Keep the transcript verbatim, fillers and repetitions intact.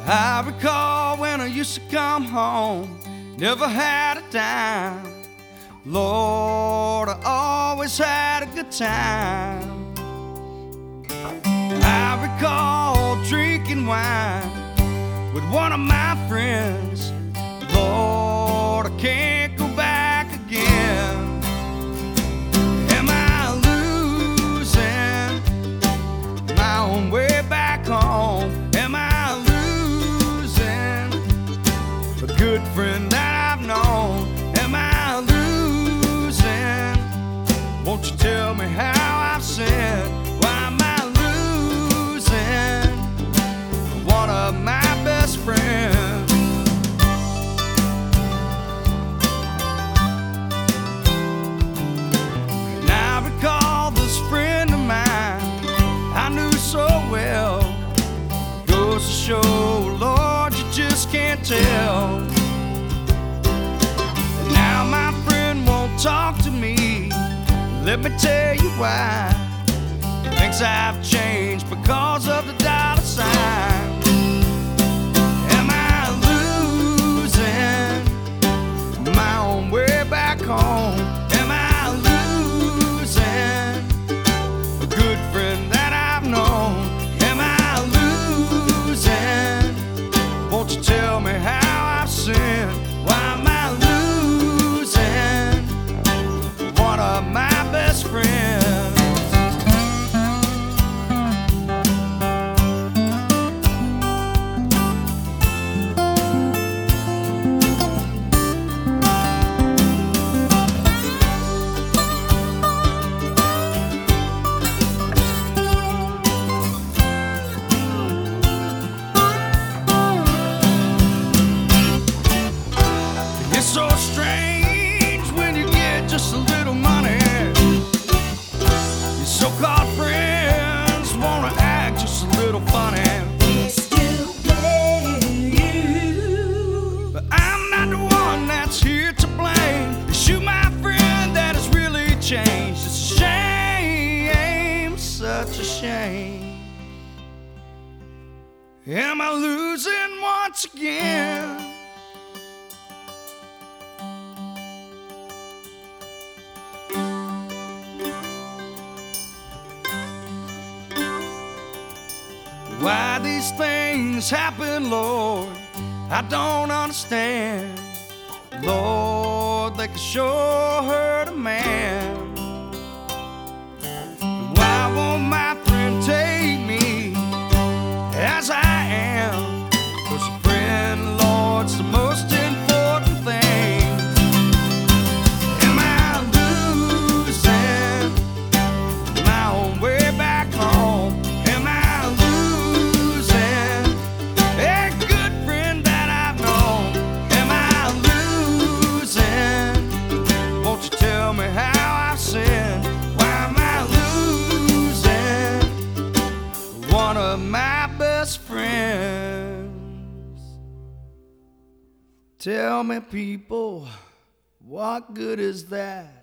I recall when I used to come home, never had a dime. Lord, I always had a good time. I recall drinking wine with one of my friends. Lord, I can't go back again. Am I losing my own way back home? Am I losing a good friend that I've known? Am I losing? Won't you tell me how I've sinned? Why am I losing one of my best friends? And I recall this friend of mine I knew so well. Goes to show, Lord, you just can't tell. And now my friend won't talk to me. Let me tell you why. Thinks I've changed because of the dollar sign. Am I losing my own way back home? Am I losing a good friend that I've known? Am I losing? Won't you tell me how I've sinned? Why am I losing one of my best friends? It's so strange when you get just a little money. Your so-called friends wanna act just a little funny. They still play you. But I'm not the one that's here to blame. It's you, my friend, that has really changed. It's a shame, such a shame. Am I losing once again? Why these things happen, Lord, I don't understand. Lord, they can sure hurt a man. Why won't my friend take me as I am? 'Cause a friend, Lord's the most important thing. Am I losing my own way back home? Am I one of my best friends? Tell me, people, what good is that?